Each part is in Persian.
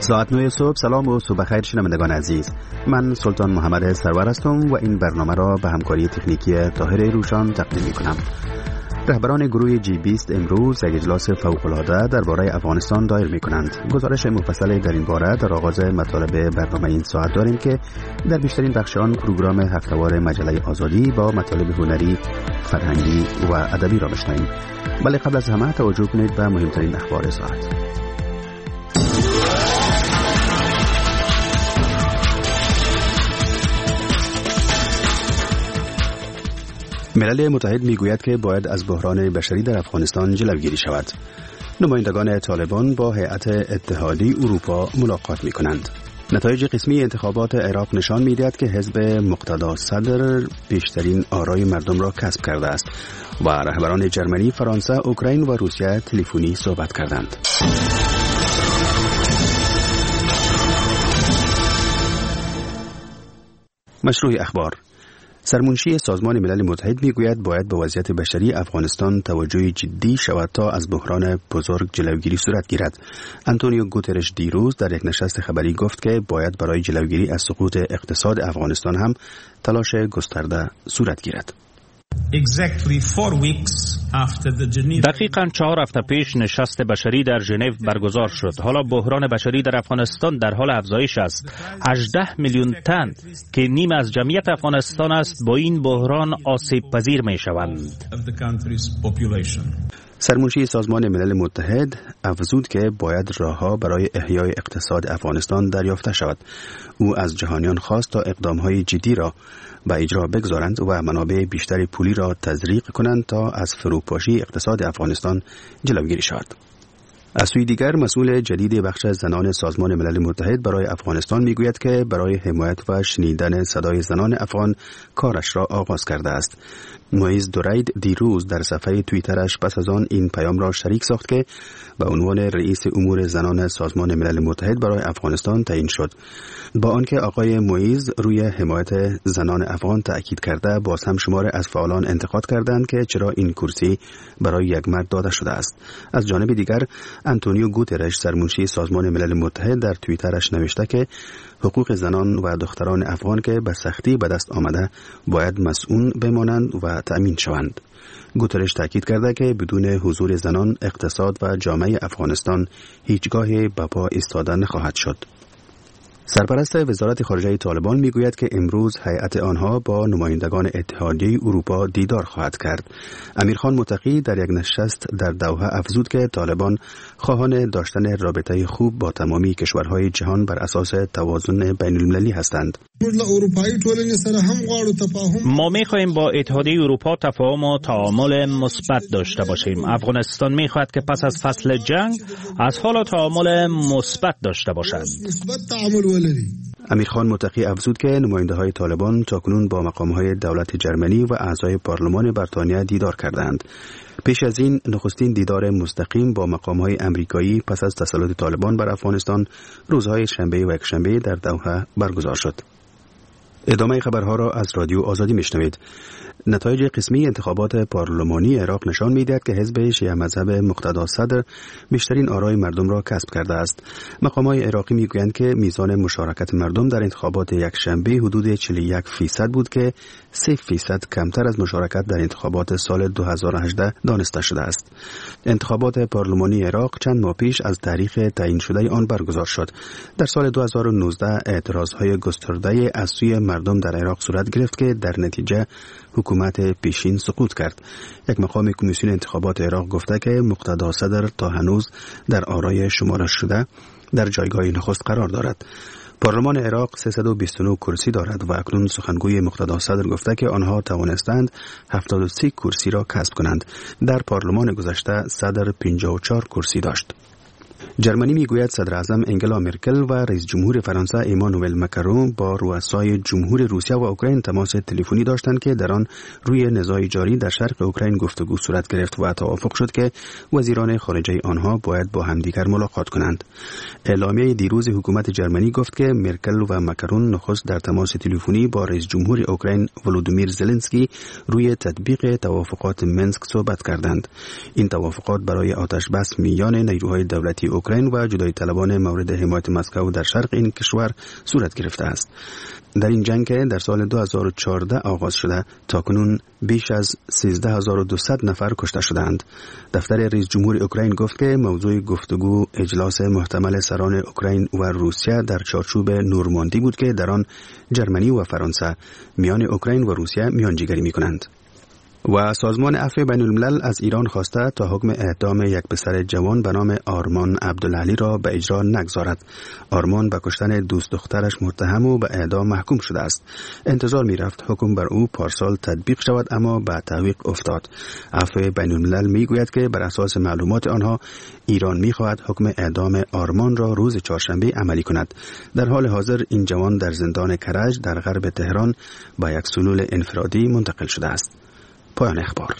ساعت 9 صبح. سلام و صبح خیر شنوندگان عزیز. من سلطان محمد سرور هستم و این برنامه را به همکاری تکنیکی طاهر روشان تقدیم می‌کنم. رهبران گروه G20 امروز یک اجلاس فوق‌العاده درباره افغانستان دایر می‌کنند. گزارش مفصل در این باره در آغاز مطالب برنامه این ساعت داریم که در بیشترین بخش آن پروگرام هفته‌وار مجله آزادی با مطالب هنری، فرهنگی و ادبی را بشنویم. ولی قبل از همه توجه کنید به مهمترین اخبار ساعت. ملل متحد میگوید که باید از بحران بشری در افغانستان جلوگیری شود. نمایندگان طالبان با هیئت اتحادیه اروپا ملاقات میکنند. نتایج قسمی انتخابات عراق نشان میدهد که حزب مقتدا صدر بیشترین آرای مردم را کسب کرده است و رهبران جرمنی، فرانسه، اوکراین و روسیه تلفنی صحبت کردند. مشروع اخبار. سرمنشی سازمان ملل متحد میگوید باید به وضعیت بشری افغانستان توجه جدی شود تا از بحران بزرگ جلوگیری صورت گیرد. آنتونیو گوترش دیروز در یک نشست خبری گفت که باید برای جلوگیری از سقوط اقتصاد افغانستان هم تلاش گسترده صورت گیرد. دقیقاً 4 هفته پیش نشست بشری در ژنو برگزار شد. حالا بحران بشری در افغانستان در حال افزایش است. 18 میلیون تن که نیم از جمعیت افغانستان است با این بحران آسیب پذیر می شوند. سرمنشی سازمان ملل متحد افزود که باید راهها برای احیای اقتصاد افغانستان دریافته شود. او از جهانیان خواست تا اقدامهای جدی را به اجرا بگذارند و منابع بیشتر پولی را تزریق کنند تا از فروپاشی اقتصاد افغانستان جلوگیری شود. از سوی دیگر مسئول جدید بخش زنان سازمان ملل متحد برای افغانستان میگوید که برای حمایت و شنیدن صدای زنان افغان کارش را آغاز کرده است. موئیز دورید دیروز در صفحه توییترش پس از آن این پیام را شریک ساخت که به عنوان رئیس امور زنان سازمان ملل متحد برای افغانستان تعیین شد. با آنکه آقای موئیز روی حمایت زنان افغان تأکید کرده، باز هم شمار از فعالان انتقاد کردند که چرا این کرسی برای یک مرد داده شده است. از جانب دیگر آنتونیو گوترش سرمنشی سازمان ملل متحد در توییترش نوشته که حقوق زنان و دختران افغان که به سختی به دست آمده باید مسئول بمانند و تأمین شوند. گوترش تاکید کرده که بدون حضور زنان اقتصاد و جامعه افغانستان هیچگاه به پا ایستاده نخواهد شد. سرپرست وزارت خارجه طالبان میگوید که امروز هیئت آنها با نمایندگان اتحادیه اروپا دیدار خواهد کرد. امیرخان متقی در یک نشست در دوحه افزود که طالبان خواهان داشتن رابطه خوب با تمامی کشورهای جهان بر اساس توازن بین المللی هستند. ما می‌خواهیم با اتحادیه اروپا تفاهم و تعامل مثبت داشته باشیم. افغانستان می‌خواهد که پس از فصل جنگ از حالا تعامل مثبت داشته باشد. امیرخان متقی افزود که نماینده‌های طالبان تاکنون با مقام‌های دولت جرمنی و اعضای پارلمان بریتانیا دیدار کردند. پیش از این نخستین دیدار مستقیم با مقام‌های امریکایی پس از تسلط طالبان بر افغانستان روزهای شنبه و یکشنبه در دوحه برگزار شد. ادامه خبرها را از رادیو آزادی میشنوید. نتایج قسمی انتخابات پارلمانی عراق نشان می‌دهد که حزب شیعه مذهب مقتدا صدر بیشترین آرای مردم را کسب کرده است. مقامات عراقی میگویند که میزان مشارکت مردم در انتخابات یکشنبه حدود 41% بود که 3% کمتر از مشارکت در انتخابات سال 2018 دانسته شده است. انتخابات پارلمانی عراق چند ماه پیش از تاریخ تعیین شده آن برگزار شد. در سال 2019 اعتراضهای گسترده از سوی مردم در عراق صورت گرفت که در نتیجه حکومت پیشین سقوط کرد. یک مقام کمیسیون انتخابات عراق گفته که مقتدا صدر تا هنوز در آرای شمارش شده در جایگاه نخست قرار دارد. پارلمان عراق 329 کرسی دارد و اکنون سخنگوی مقتدا صدر گفته که آنها توانستند 73 کرسی را کسب کنند. در پارلمان گذشته صدر 54 کرسی داشت. جرمنی میگوید صدر اعظم انگلا مرکل و رئیس جمهور فرانسه ایمانوئل ماکرون با رؤسای جمهور روسیه و اوکراین تماس تلفنی داشتند که در آن روی نزاع جاری در شرق اوکراین گفتگو صورت گرفت و توافق شد که وزیران خارجه آنها باید با همدیگر ملاقات کنند. اعلامیه دیروز حکومت جرمنی گفت که مرکل و ماکرون نخست در تماس تلفنی با رئیس جمهور اوکراین ولودیمیر زلنسکی روی تطبیق توافقات منسک صحبت کردند. این توافقات برای آتش بس میان نیروهای دولتی اوکراین اوکراین و جدایی طلبان مورد حمایت مسکو در شرق این کشور صورت گرفته است. در این جنگ که در سال 2014 آغاز شده تاکنون بیش از 13200 نفر کشته شدند. دفتر رئیس جمهور اوکراین گفت که موضوع گفتگو اجلاس محتمل سران اوکراین و روسیه در چارچوب نورماندی بود که در آن جرمنی و فرانسه میان اوکراین و روسیه میانجیگری میکنند. و سازمان عفو بین الملل از ایران خواسته تا حکم اعدام یک پسر جوان به نام آرمان عبدالعلی را به اجرا نگذارد. آرمان به کشتن دوست دخترش متهم و به اعدام محکوم شده است. انتظار می رفت حکم بر او پارسال تطبیق شود اما به تعویق افتاد. عفو بین الملل می گوید که بر اساس معلومات آنها ایران می خواهد حکم اعدام آرمان را روز چهارشنبه عملی کند. در حال حاضر این جوان در زندان کرج در غرب تهران با یک سلول انفرادی منتقل شده است. پایان اخبار.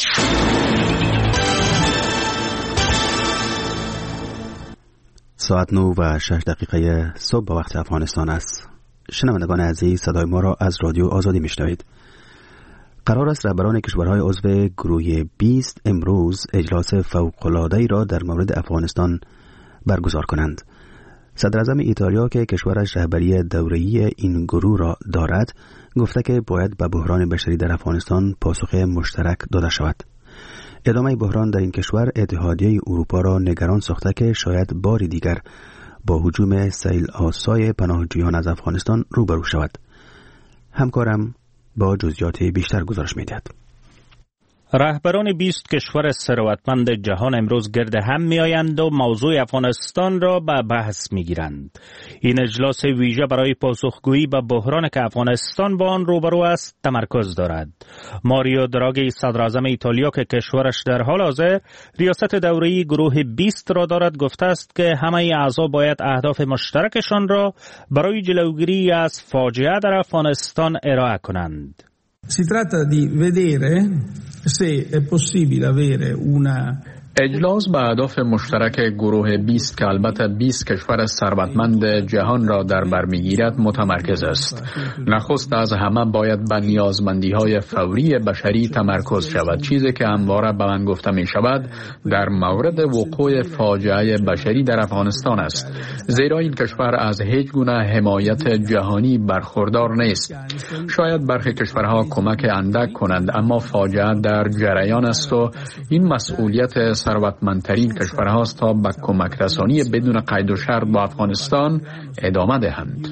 ساعت 9:06 صبح به وقت افغانستان است. شنوندگان عزیز، صدای ما را از رادیو آزادی میشنوید. قرار است رهبران کشورهای عضو گروه 20 امروز اجلاس فوق‌العاده‌ای را در مورد افغانستان برگزار کنند. صدر اعظم ایتالیا که کشورش رهبری دوره‌ای این گروه را دارد، گفته که باید به بحران بشری در افغانستان پاسخ مشترک داده شود. ادامه بحران در این کشور اتحادیه اروپا را نگران ساخته که شاید باری دیگر با هجوم سیل آسای پناهجویان از افغانستان روبرو شود. همکارم با جزئیات بیشتر گزارش می‌دهد. رهبران 20 کشور ثروتمند جهان امروز گرد هم می‌آیند و موضوع افغانستان را به بحث می‌گیرند. این اجلاس ویژه برای پاسخگویی به بحرانی که افغانستان با آن روبرو است تمرکز دارد. ماریو دراگی صدراعظم ایتالیا که کشورش در حال حاضر ریاست دوره‌ای گروه 20 را دارد گفته است که همه اعضا باید اهداف مشترکشان را برای جلوگیری از فاجعه در افغانستان ارائه کنند. Si tratta di vedere se è possibile avere una اجلاس به اهداف مشترک گروه 20 که البته 20 کشور ثروتمند جهان را در بر میگیرد متمرکز است. نخست از همه باید به نیازمندی‌های فوری بشری تمرکز شود، چیزی که همواره به من گفته می شود در مورد وقوع فاجعه بشری در افغانستان است، زیرا این کشور از هیچ گونه حمایت جهانی برخوردار نیست. شاید برخی کشورها کمک اندک کنند اما فاجعه در جریان است و این مسئولیت ثروتمندترین کشورهاست تا به کمک رسانی بدون قید و شرط با افغانستان ادامه دهند.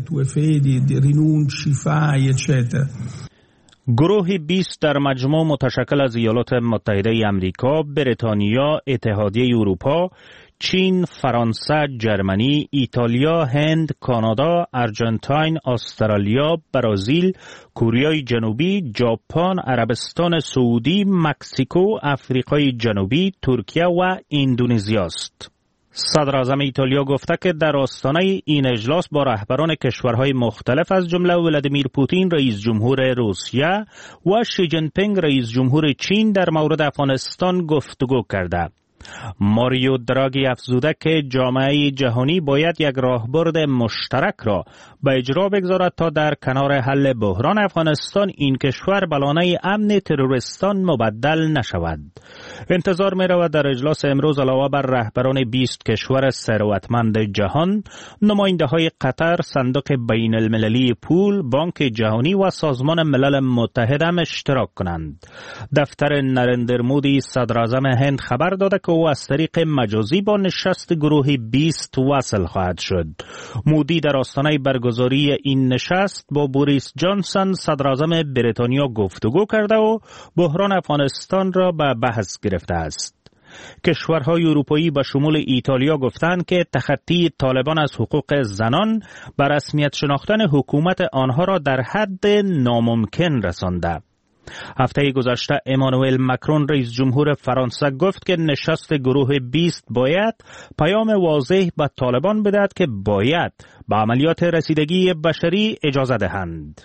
گروه 20 در مجموع متشکل از ایالات متحده امریکا، بریتانیا، اتحادیه اروپا، چین، فرانسه، جرمنی، ایتالیا، هند، کانادا، آرژانتین، استرالیا، برزیل، کره جنوبی، ژاپن، عربستان سعودی، مکزیکو، آفریقای جنوبی، ترکیه و اندونزیا است. صدر اعظم ایتالیا گفته که در آستانه این اجلاس با رهبران کشورهای مختلف از جمله ولادیمیر پوتین رئیس جمهور روسیه و شی جین پینگ رئیس جمهور چین در مورد افغانستان گفتگو کرده. ماریو دراگی افزوده که جامعه جهانی باید یک راهبرد مشترک را به اجرا بگذارد تا در کنار حل بحران افغانستان این کشور به لانه امن تروریستان مبدل نشود. انتظار می رود در اجلاس امروز علاوه بر رهبران 20 کشور ثروتمند جهان، نماینده های قطر، صندوق بین المللی پول، بانک جهانی و سازمان ملل متحد هم اشتراک کنند. دفتر نریندر مودی صدر اعظم هند خبر داده که او از طریق مجازی با نشست گروه 20 وصل خواهد شد. مودی در آستانه برگزاری این نشست با بوریس جانسون صدر اعظم بریتانیا گفتگو کرده و بحران افغانستان را به بحث گرفته است. کشورهای اروپایی به شمول ایتالیا گفتند که تخطی طالبان از حقوق زنان به رسمیت شناختن حکومت آنها را در حد ناممکن رسانده. هفته گذشته امانوئل مکرون رئیس جمهور فرانسه گفت که نشست گروه 20 باید پیام واضح به طالبان بدهد که باید به عملیات رسیدگی بشری اجازه دهند.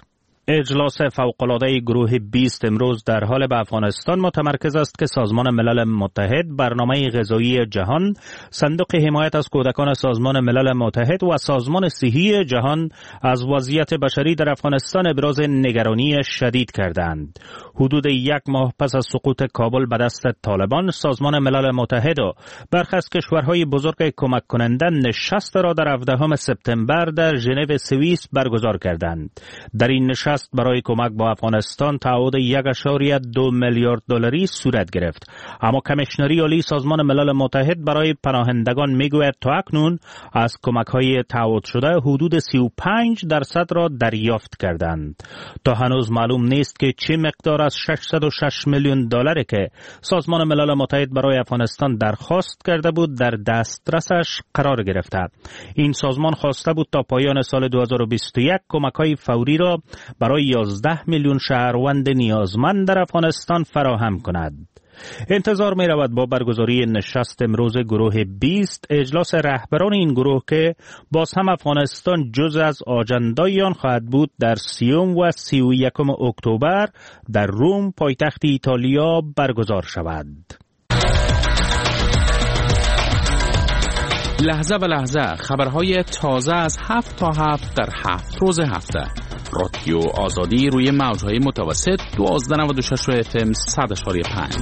اجلاس فوق‌العاده گروه 20 امروز در حال به افغانستان متمرکز است که سازمان ملل متحد، برنامه غذایی جهان، صندوق حمایت از کودکان سازمان ملل متحد و سازمان صحی جهان از وضعیت بشری در افغانستان ابراز نگرانی شدید کردند. حدود یک ماه پس از سقوط کابل به دست طالبان، سازمان ملل متحد و برخی از کشورهای بزرگ کمک کننده نشست را در 17 سپتامبر در ژنو سوئیس برگزار کردند. در این نشست برای کمک با افغانستان تعهد 1.2 میلیارد دلاری صورت گرفت. اما کمیشنری عالی سازمان ملل متحد برای پناهندگان میگوید تا اکنون از کمک‌های تعهد شده حدود 35% را دریافت کردند. تا هنوز معلوم نیست که چه مقدار از 606 میلیون دلاری که سازمان ملل متحد برای افغانستان درخواست کرده بود در دسترسش قرار گرفته. این سازمان خواسته بود تا پایان سال 2021 کمک‌های فوری را برای 11 میلیون شهروند نیازمند در افغانستان فراهم کند. انتظار می رود با برگزاری نشست امروز گروه 20 اجلاس رهبران این گروه که باز هم افغانستان جز از آجندای آن خواهد بود در 30 و 31 اکتبر در روم پایتخت ایتالیا برگزار شود. لحظه به لحظه خبرهای تازه از 7 تا 7 در 7 روز هفته. رادیو آزادی روی موجهای متوسط 1296 و FM 100.5.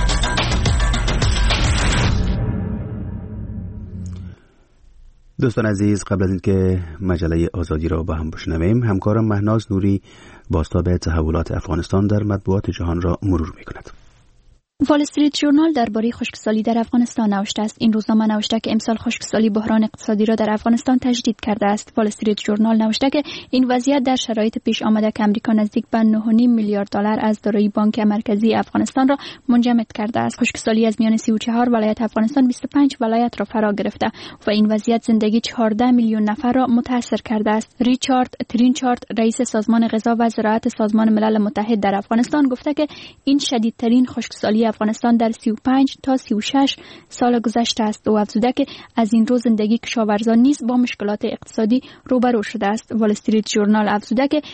دوستان عزیز، قبل از اینکه مجله آزادی را با هم بشنویم، همکارم مهناز نوری بازتاب تحولات افغانستان در مطبوعات جهان را مرور می‌کند. وال استریت ژورنال درباره خشکسالی در افغانستان نوشته است. این روزنامه نوشته که امسال خشکسالی بحران اقتصادی را در افغانستان تجدید کرده است. وال استریت ژورنال نوشته که این وضعیت در شرایط پیش آمده که امریکا نزدیک به 9.5 میلیارد دلار از دارایی بانک مرکزی افغانستان را منجمد کرده است. خشکسالی از میان 34 ولایت افغانستان 25 ولایت را فرا گرفته و این وضعیت زندگی 14 میلیون نفر را متاثر کرده است. ریچارد ترینچارد، رئیس سازمان غذا و زراعت سازمان ملل متحد در افغانستان، گفته که این شدیدترین خشکسالی افغانستان در 35 تا 36 سال گذشته است و افزوده که از این رو زندگی کشاورزان نیز با مشکلات اقتصادی روبرو شده است. وال استریت ژورنال افزوده که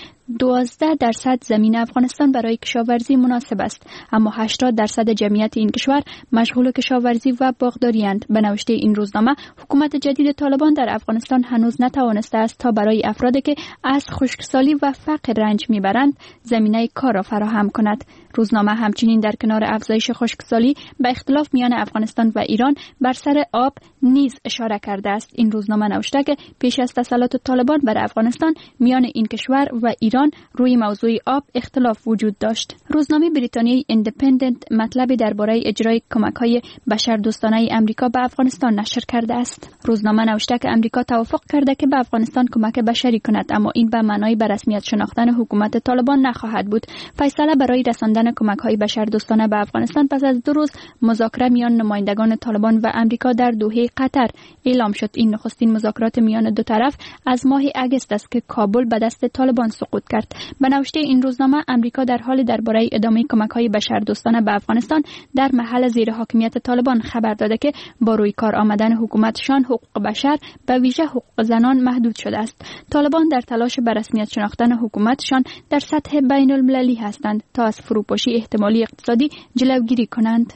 12% زمین افغانستان برای کشاورزی مناسب است، اما 80% جمعیت این کشور مشغول کشاورزی و باغداری اند. به نوشته این روزنامه، حکومت جدید طالبان در افغانستان هنوز نتوانسته است تا برای افرادی که از خشکسالی و فقر رنج میبرند زمینه کار را فراهم کند. روزنامه همچنین در کنار افزایش خشکسالی به اختلاف میان افغانستان و ایران بر سر آب نیز اشاره کرده است. این روزنامه نوشته که پیش از تسلط طالبان بر افغانستان میان این کشور و ایران روی موضوع آب اختلاف وجود داشت. روزنامه بریتانیایی ایندیپندنت مطلبی درباره اجرای کمک‌های بشردوستانه امریکا به افغانستان نشر کرده است. روزنامه نوشته که امریکا توافق کرده که به افغانستان کمک بشری کند، اما این به معنای به رسمیت شناختن حکومت طالبان نخواهد بود. فیصله برای رساندن کمک‌های بشردوستانه به افغانستان پس از 2 روز مذاکره میان نمایندگان طالبان و امریکا در دوحه قطر اعلام شد. این نخستین مذاکرات میان دو طرف از ماه اگست است که کابل به دست طالبان سقوط کرد. به نوشته این روزنامه، امریکا در حال درباره ادامه کمک‌های بشردوستانه به افغانستان در محل زیر حاکمیت طالبان خبر داده که با روی کار آمدن حکومتشان حقوق بشر به ویژه حقوق زنان محدود شده است. طالبان در تلاش به رسمیت شناختن حکومتشان در سطح بین المللی هستند تا از فروپاشی احتمالی اقتصادی جلوگیری کنند.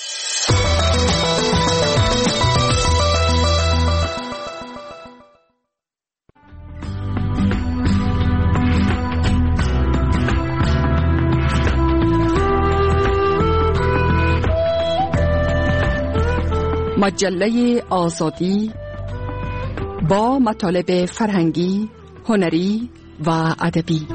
مجله آزادی با مطالب فرهنگی، هنری و ادبی.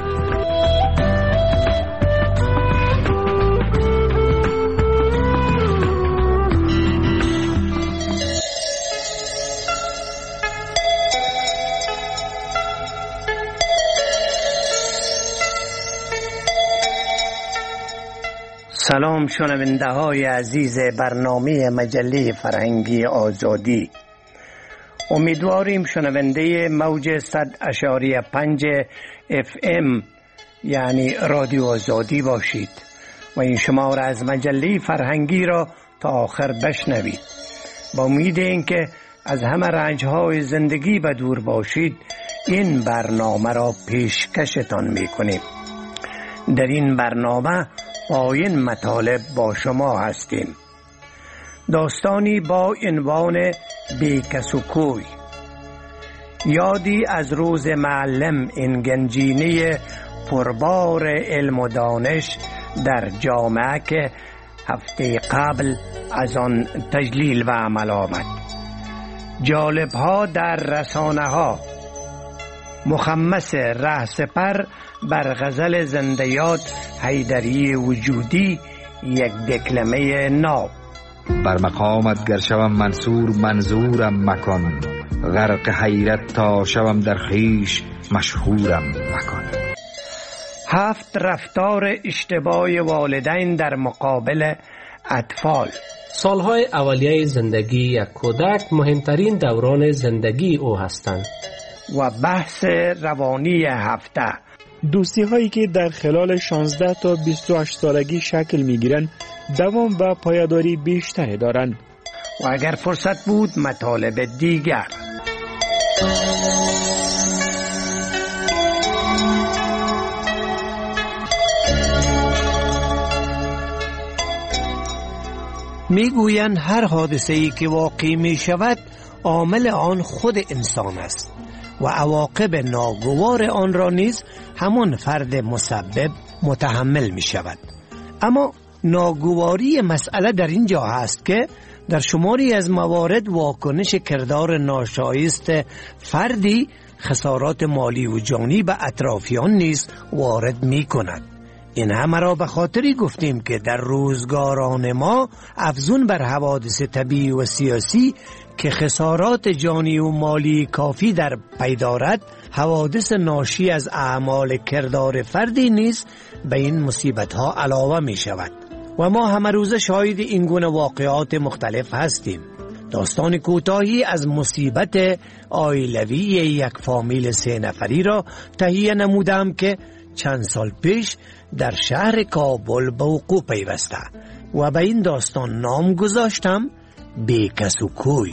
سلام شنونده های عزیز برنامه مجله فرهنگی آزادی. امیدواریم شنونده موج 100.5 FM یعنی رادیو آزادی باشید و این شماره از مجله فرهنگی را تا آخر بشنوید. با امید اینکه از همه رنجهای زندگی به دور باشید، این برنامه را پیشکشتان می‌کنیم. در این برنامه با این مطالب با شما هستیم. داستانی با عنوان بیکس و کوی، یادی از روز معلم، این گنجینه پربار علم و دانش در جامعه که هفته قبل از آن تجلیل و عمل آمد. جالب ها در رسانه ها، مخمس رهسپر بر غزل زندیات حیدری وجودی، یک دکلمه ناب. بر مقامت گر شوم منصور منظورم مکن، غرق حیرت تا شوم در خویش مشهورم مکن. 7 رفتار اشتباه والدین در مقابل اطفال. سالهای اولیه زندگی یک کودک مهمترین دوران زندگی او هستند. و بحث روانی هفته، دوستی هایی که در خلال 16 تا 28 سالگی شکل می گیرند دوام و پایداری بیشتری دارند. و اگر فرصت بود مطالب دیگر. میگویند هر حادثه‌ای که واقع می شود عامل آن خود انسان است و عواقب ناگوار آن را نیز همون فرد مسبب متحمل می شود. اما ناگواری مسئله در اینجا هست که در شماری از موارد واکنش کردار ناشایست فردی خسارات مالی و جانی به اطرافیان نیز وارد می کند. این همه را به خاطری گفتیم که در روزگاران ما افزون بر حوادث طبیعی و سیاسی که خسارات جانی و مالی کافی در پی دارد، حوادث ناشی از اعمال کردار فردی نیز به این مصیبت ها علاوه می شود و ما همه روزه شاهد این گونه واقعات مختلف هستیم. داستان کوتاهی از مصیبت عائلوی یک فامیل 3 نفری را تهیه نمودم که چند سال پیش در شهر کابل به وقوع پیوسته و به این داستان نام گذاشتم بیکس و کوی.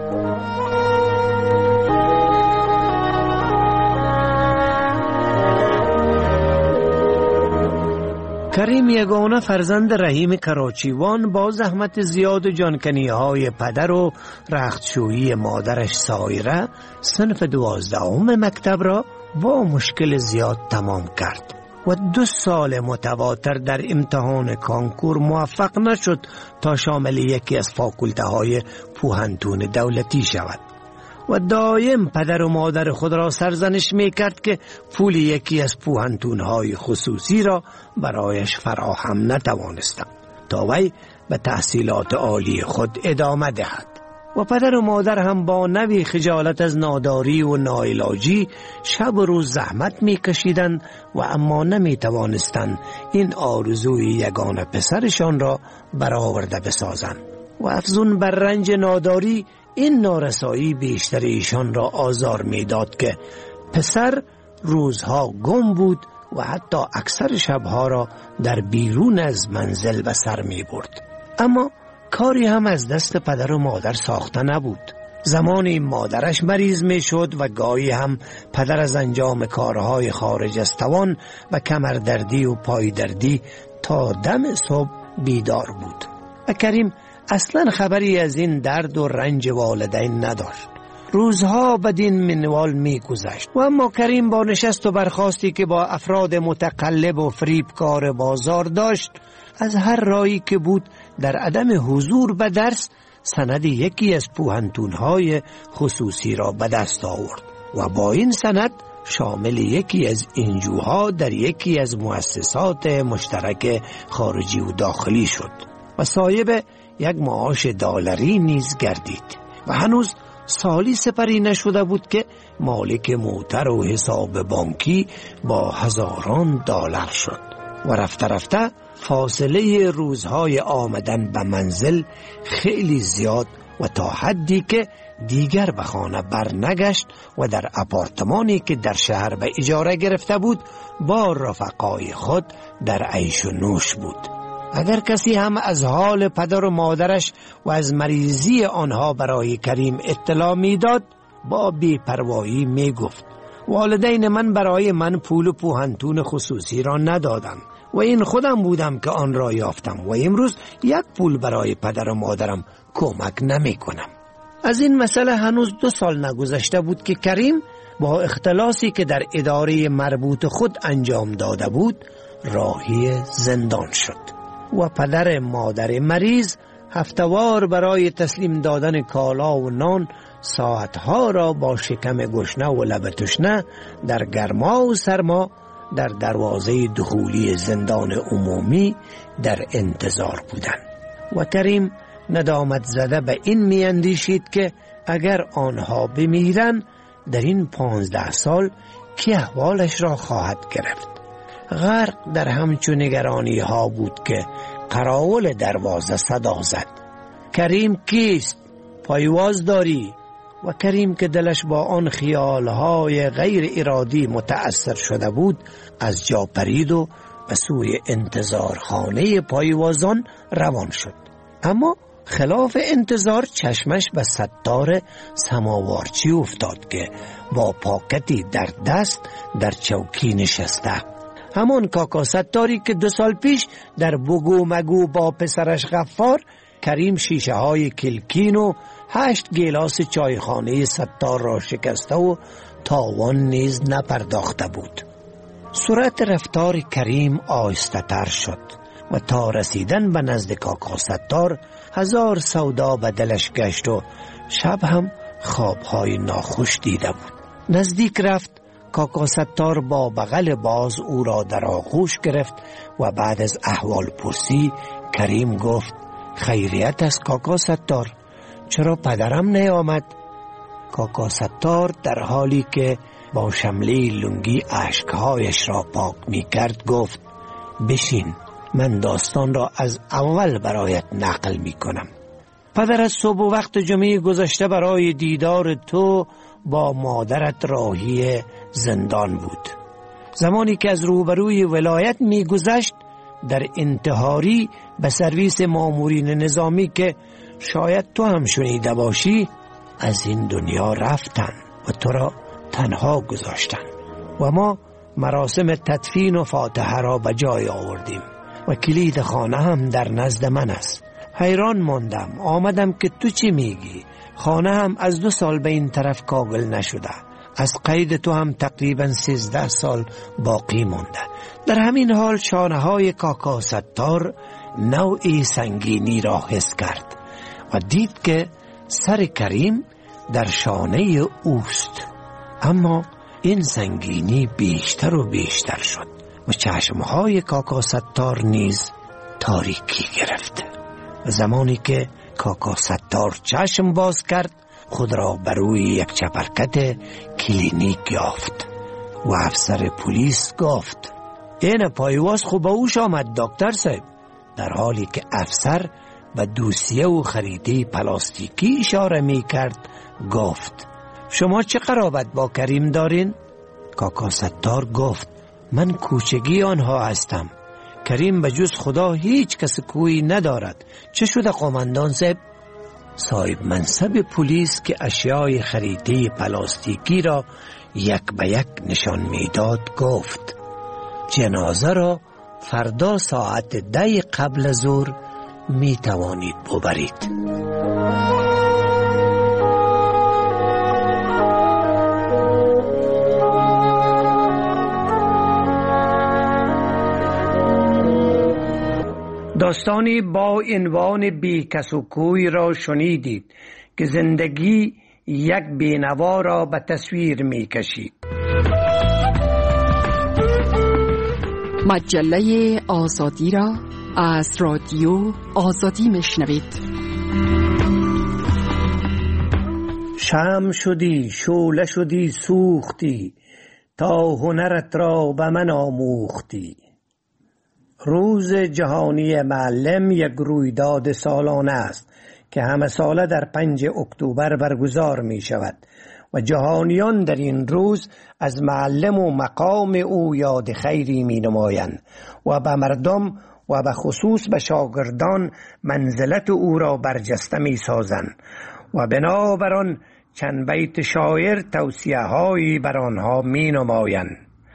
کریم یگانه فرزند رحیم کراچیوان با زحمت زیاد و جانکنی های پدر و رختشویی مادرش سایره صنف 12 مکتب را با مشکل زیاد تمام کرد و 2 سال متواتر در امتحان کانکور موفق نشد تا شامل یکی از فاکولته های پوهنتون دولتی شود و دایم پدر و مادر خود را سرزنش می کرد که پول یکی از پوهنتون های خصوصی را برایش فراهم نتوانستند تا وی به تحصیلات عالی خود ادامه دهد. و پدر و مادر هم با نوی خجالت از ناداری و ناعلاجی شب و روز زحمت می کشیدند و اما نمی توانستند این آرزوی یگانه پسرشان را برآورده بسازند و افزون بر رنج ناداری این نارسایی بیشتر ایشان را آزار می داد که پسر روزها گم بود و حتی اکثر شبها را در بیرون از منزل به سر می برد. اما کاری هم از دست پدر و مادر ساخته نبود. زمانی مادرش مریض می شد و گاهی هم پدر از انجام کارهای خارج از توان و کمردردی و پایدردی تا دم صبح بیدار بود و کریم اصلا خبری از این درد و رنج والدین نداشت. روزها بدین منوال می گذشت و اما کریم با نشست و برخاستی که با افراد متقلب و فریبکار بازار داشت، از هر راهی که بود در عدم حضور به درس سند یکی از پوهنتون‌های خصوصی را به دست آورد و با این سند شامل یکی از انجوها در یکی از مؤسسات مشترک خارجی و داخلی شد و صاحب یک معاش دلاری نیز گردید و هنوز سالی سپری نشده بود که مالک موتر و حساب بانکی با هزاران دلار شد و رفته رفته فاصله روزهای آمدن به منزل خیلی زیاد و تا حدی که دیگر به خانه برنگشت و در آپارتمانی که در شهر به اجاره گرفته بود با رفقای خود در عیش و نوش بود. اگر کسی هم از حال پدر و مادرش و از مریضی آنها برای کریم اطلاع میداد، با بی‌پروایی میگفت والدین من برای من پول پوهنتون خصوصی را ندادند و این خودم بودم که آن را یافتم و امروز یک پول برای پدر و مادرم کمک نمی کنم. از این مسئله هنوز 2 سال نگذشته بود که کریم با اختلاسی که در اداره مربوط خود انجام داده بود راهی زندان شد و پدر مادر مریض هفته‌وار برای تسلیم دادن کالا و نان ساعتها را با شکم گشنه و لب تشنه در گرما و سرما در دروازه دخولی زندان عمومی در انتظار بودند و کریم ندامت زده به این میاندیشید که اگر آنها بمیرن در این 15 سال کی احوالش را خواهد گرفت. غرق در همچون نگرانی ها بود که قراول دروازه صدا زد: کریم کیست؟ پایواز داری؟ و کریم که دلش با آن خیالهای غیر ارادی متأثر شده بود از جا پرید و به سوی انتظارخانه پایوازان روان شد. اما خلاف انتظار چشمش به ستار سماوارچی افتاد که با پاکتی در دست در چوکی نشسته. همان کاکا ستاری که 2 سال پیش در بگو مگو با پسرش غفار کریم شیشه های کلکین و 8 گیلاس چایخانه ستار را شکسته و تاوان نیز نپرداخته بود. سرعت رفتار کریم آهسته تر شد و تا رسیدن به نزد کاکا ستار 1000 سودا به دلش گشت و شب هم خوابهای ناخوش دیده بود. نزدیک رفت. کاکا ستار با بغل باز او را در آغوش گرفت و بعد از احوال پرسی کریم گفت: خیریت است کاکا ستار، چرا پدرم نیامد؟ کاکا ستار در حالی که با شمله لنگی اشکهایش را پاک می کرد گفت: بشین، من داستان را از اول برایت نقل می کنم. پدر از صبح وقت جمعه گذشته برای دیدار تو با مادرت راهی زندان بود. زمانی که از روبروی ولایت می گذشت در انتحاری به سرویس مامورین نظامی که شاید تو هم شنیده باشی از این دنیا رفتن و تو را تنها گذاشتن و ما مراسم تدفین و فاتحه را به جای آوردیم و کلید خانه هم در نزد من است. حیران ماندم، آمدم که تو چی میگی؟ خانه هم از 2 سال به این طرف کاغل نشده، از قید تو هم تقریبا 13 سال باقی مونده. در همین حال شانه های کاکا ستار نوعی سنگینی را حس کرد و دید که سر کریم در شانه اوست. اما این سنگینی بیشتر و بیشتر شد و چشمهای کاکا ستار نیز تاریکی گرفت. زمانی که کاکا ستار چشم باز کرد خود را بر روی یک چپرکت کلینیک یافت و افسر پلیس گفت: این پایواز خوب اوش آمد دکتر صاحب. در حالی که افسر به دوسیه و خریده پلاستیکی اشاره می کرد گفت: شما چه قرابت با کریم دارین؟ کاکا ستار گفت: من کوچگی آنها هستم. کریم به جز خدا هیچ کس کویی ندارد. چه شده قومندان صاحب؟ صاحب منصب پلیس که اشیای خریده پلاستیکی را یک به یک نشان میداد گفت: جنازه را فردا ساعت 10 قبل ظهر می توانید ببرید. داستانی با عنوان بی کس و کوی را شنیدید که زندگی یک بینوا را به تصویر می کشید. مجله آزادی را از رادیو آزادی میشنوید. شمع شدی، شعله شدی، سوختی تا هنرت را به من آموختی. روز جهانی معلم یک رویداد سالانه است که همه ساله در 5 اکتبر برگزار می شود و جهانیان در این روز از معلم و مقام او یاد خیری می نمایند و به مردم و به خصوص به شاگردان منزلت او را برجسته می سازند و بنابراین چند بیت شاعر توصیه هایی بر آنها می نمایند.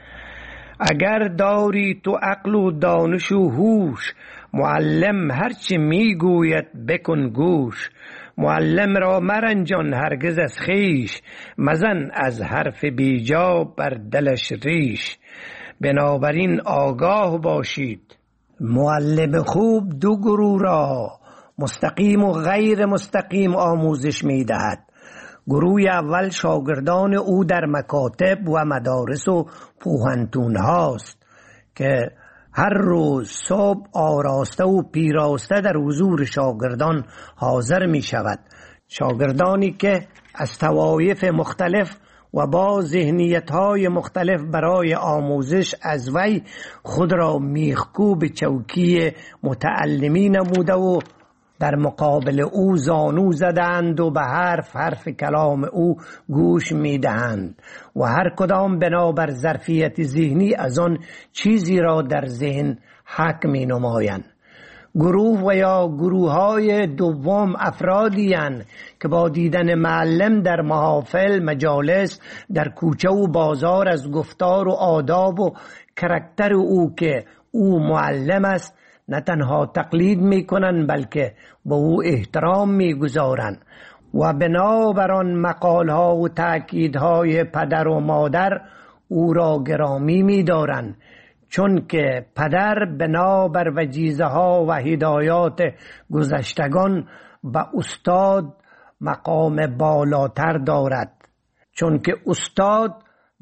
اگر داری تو عقل و دانش و هوش، معلم هرچی می گوید بکن گوش. معلم را مرنجان هرگز از خویش، مزن از حرف بیجا بر دلش ریش. بنابراین آگاه باشید، معلم خوب دو گروه را مستقیم و غیر مستقیم آموزش می دهد. گروه اول شاگردان او در مکاتب و مدارس و پوهنتون هاست که هر روز صبح آراسته و پیراسته در حضور شاگردان حاضر می شود. شاگردانی که از طوایف مختلف و با ذهنیت‌های مختلف برای آموزش از وی خود را میخکوب چوکی متعلمی نموده و در مقابل او زانو زدند و به حرف کلام او گوش میدهند و هر کدام بنابر ظرفیت ذهنی از آن چیزی را در ذهن حک می نمایند. گروه و یا گروه های دوم افرادی هستند که با دیدن معلم در محافل، مجالس، در کوچه و بازار از گفتار و آداب و کرکتر او که او معلم است نه تنها تقلید می کنند بلکه به او احترام می گذارند و بنابراین مقالها و تأکیدهای پدر و مادر او را گرامی می دارند، چون که پدر بنابر وجیزه ها و هدایات گذشتگان به استاد مقام بالاتر دارد. چون که استاد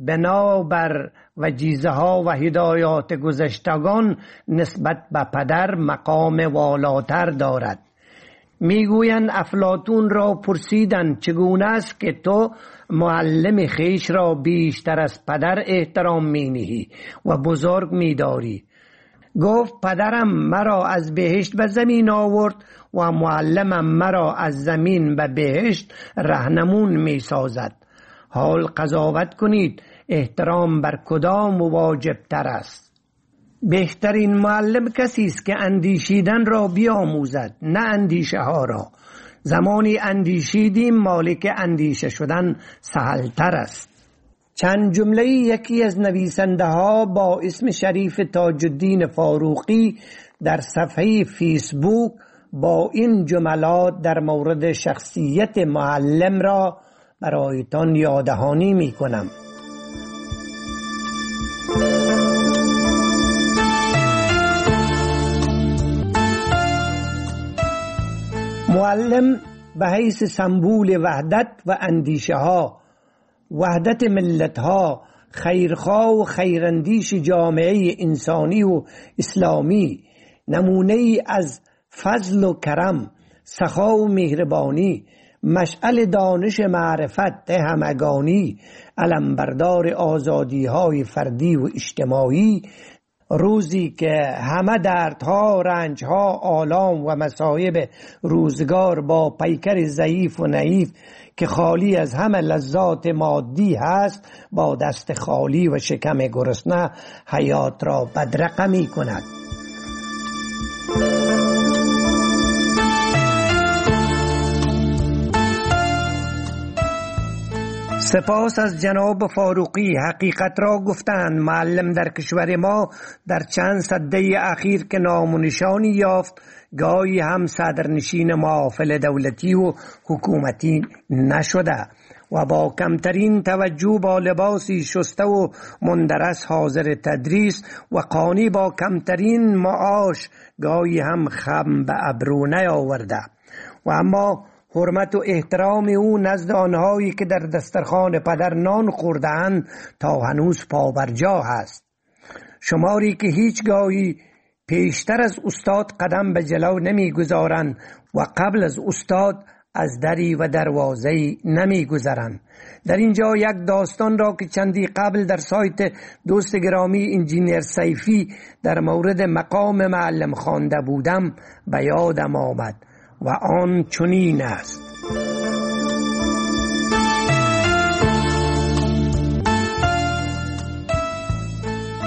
بنابر وجیزه ها و هدایات گذشتگان نسبت به پدر مقام والاتر دارد. میگویند افلاطون را پرسیدند چگونه است که تو معلم خویش را بیشتر از پدر احترام مینهی و بزرگ میداری؟ گفت پدرم مرا از بهشت به زمین آورد و معلمم مرا از زمین به بهشت رهنمون میسازد. حال قضاوت کنید احترام بر کدام واجب تر است؟ بهترین معلم کسی است که اندیشیدن را بیاموزد، نه اندیشه ها را. زمانی اندیشیدیم مالک اندیشه شدن سهل تر است. چند جمله یکی از نویسنده ها با اسم شریف تاج الدین فاروقی در صفحه فیسبوک با این جملات در مورد شخصیت معلم را برایتان یاددهانی می کنم. معلم به حیث سمبول وحدت و اندیشه ها، وحدت ملت ها، خیرخواه و خیراندیش جامعه انسانی و اسلامی، نمونه ای از فضل و کرم، سخا و مهربانی، مشعل دانش معرفت همگانی، علمبردار آزادی های فردی و اجتماعی، روزی که همه دردها، رنجها، آلام و مصائب روزگار با پیکر ضعیف و نحیف که خالی از همه لذات مادی هست با دست خالی و شکم گرسنه حیات را بدرقه می کند. سپاس از جناب فاروقی. حقیقت را گفتند. معلم در کشور ما در چند سده اخیر که نام و نشانی یافت، گاهی هم صدرنشین محافل دولتی و حکومتی نشده و با کمترین توجه با لباسی شسته و مندرس حاضر تدریس و قانی با کمترین معاش گاهی هم خم به ابرو نیاورده و اما حرمت و احترام او نزد آنهایی که در دسترخوان پدر نان خورده‌اند تا هنوز پابرجا است. شماری که هیچگاهی پیشتر از استاد قدم به جلو نمیگذارند و قبل از استاد از دری و دروازه‌ای نمیگذرند. در اینجا یک داستان را که چندی قبل در سایت دوست گرامی انجینیر سیفی در مورد مقام معلم خوانده بودم به یادم آمد و آن چنین است.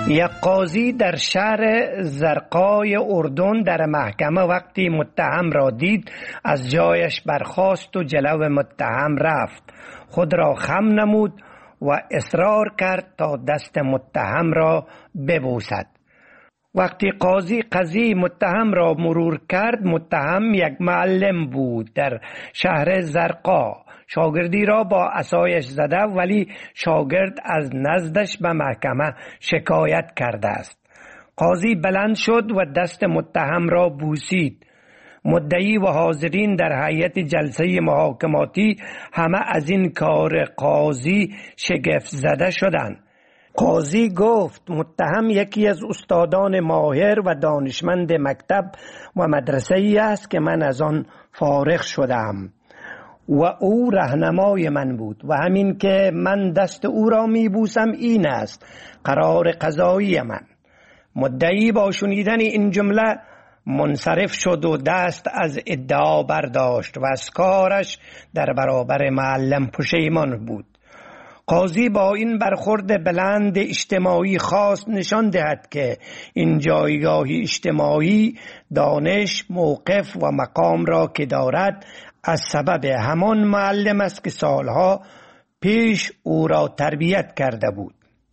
یک قاضی در شهر زرقای اردن در محکمه وقتی متهم را دید از جایش برخاست و جلو متهم رفت. خود را خم نمود و اصرار کرد تا دست متهم را ببوسد. وقتی قاضی قضیه متهم را مرور کرد، متهم یک معلم بود در شهر زرقا. شاگردی را با عصایش زده ولی شاگرد از نزدش به محکمه شکایت کرده است. قاضی بلند شد و دست متهم را بوسید. مدعی و حاضرین در هیئت جلسه محاکماتی همه از این کار قاضی شگفت زده شدند. قاضی گفت متهم یکی از استادان ماهر و دانشمند مکتب و مدرسه ای است که من از آن فارغ شدم و او راهنمای من بود و همین که من دست او را میبوسم این است قرار قضایی من. مدعی با شنیدن این جمله منصرف شد و دست از ادعا برداشت و از کارش در برابر معلم پشیمان بود. قاضی با این برخورد بلند اجتماعی خواست نشان دهد که این جایگاه اجتماعی دانش، موقف و مقام را که دارد از سبب همان معلم است که سالها پیش او را تربیت کرده بود.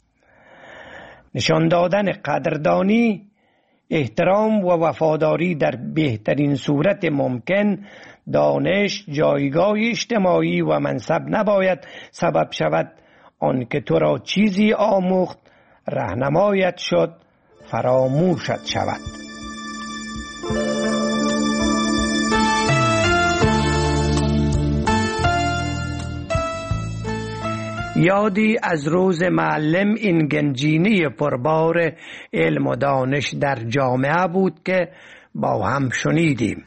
نشان دادن قدردانی، احترام و وفاداری در بهترین صورت ممکن. دانش، جایگاه اجتماعی و منصب نباید سبب شود آنکه تو را چیزی آموخت، راهنمایت شد، فراموشت شود. یادی از روز معلم این گنجینه پربار علم و دانش در جامعه بود که با هم شنیدیم.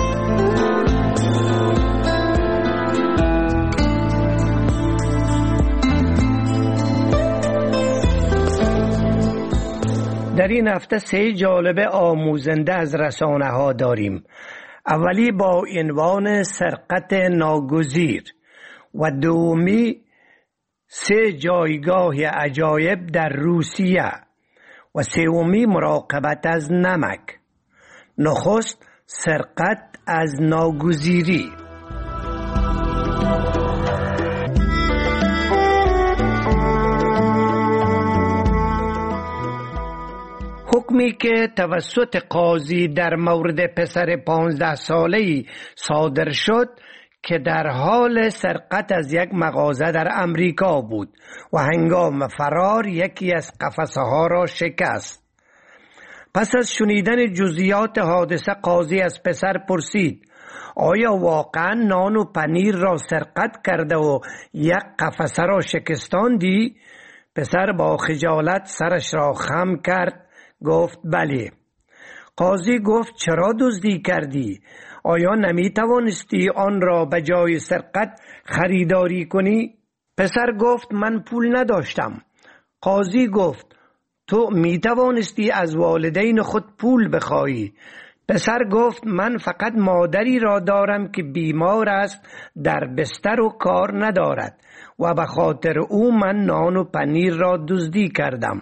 در این هفته 3 جالبه آموزنده از رسانه ها داریم. اولی با عنوان سرقت ناگزیر و دومی 3 جایگاه عجایب در روسیه و سومی مراقبت از نمک. نخست سرقت از ناگزیری. حکمی که توسط قاضی در مورد پسر 15 ساله‌ای صادر شد که در حال سرقت از یک مغازه در امریکا بود و هنگام فرار یکی از قفسه‌ها را شکست. پس از شنیدن جزئیات حادثه قاضی از پسر پرسید آیا واقعا نان و پنیر را سرقت کرده و یک قفسه را شکستاندی؟ پسر با خجالت سرش را خم کرد، گفت بله. قاضی گفت چرا دزدی کردی؟ آیا نمی توانستی آن را به جای سرقت خریداری کنی؟ پسر گفت من پول نداشتم. قاضی گفت تو می توانستی از والدین خود پول بخواهی. پسر گفت من فقط مادری را دارم که بیمار است، در بستر و کار ندارد و به خاطر او من نان و پنیر را دزدی کردم.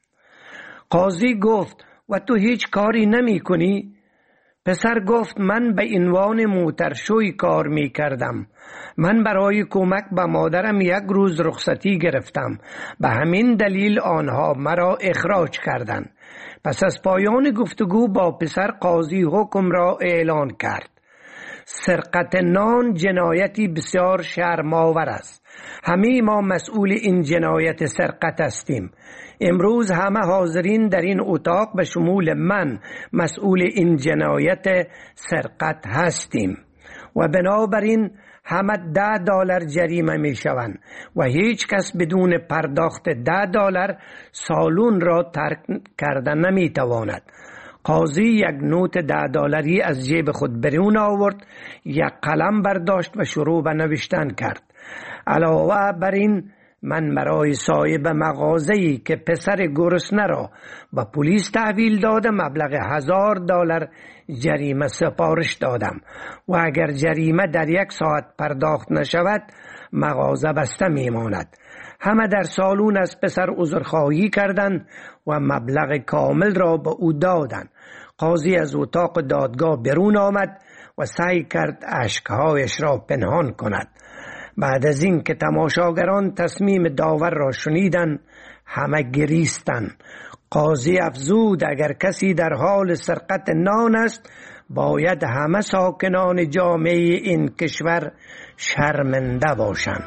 قاضی گفت و تو هیچ کاری نمی کنی؟ پسر گفت من به عنوان موترشوی کار می کردم. من برای کمک به مادرم 1 روز رخصتی گرفتم. به همین دلیل آنها مرا اخراج کردند. پس از پایان گفتگو با پسر قاضی حکم را اعلان کرد. سرقت نان جنایتی بسیار شرم‌آور است. همه ما مسئول این جنایت سرقت هستیم. امروز همه حاضرین در این اتاق به شمول من مسئول این جنایت سرقت هستیم و بنابراین همه $10 جریمه می شوند و هیچ کس بدون پرداخت $10 سالن را ترک کردن نمی تواند. قاضی 1 نوت $10 از جیب خود برون آورد، 1 قلم برداشت و شروع به نوشتن کرد. علاوه بر این من برای صاحب مغازه‌ای که پسر گرسنه را به پلیس تحویل داده مبلغ $1000 جریمه سفارش دادم و اگر جریمه در 1 ساعت پرداخت نشود مغازه بسته میماند. همه در سالون از پسر عذرخواهی کردند و مبلغ کامل را به او دادند. قاضی از اتاق دادگاه برون آمد و سعی کرد اشکهایش را پنهان کند. بعد از این که تماشاگران تصمیم داور را شنیدند همه گریستند. قاضی افزود اگر کسی در حال سرقت نان است باید همه ساکنان جامعه این کشور شرمنده باشند.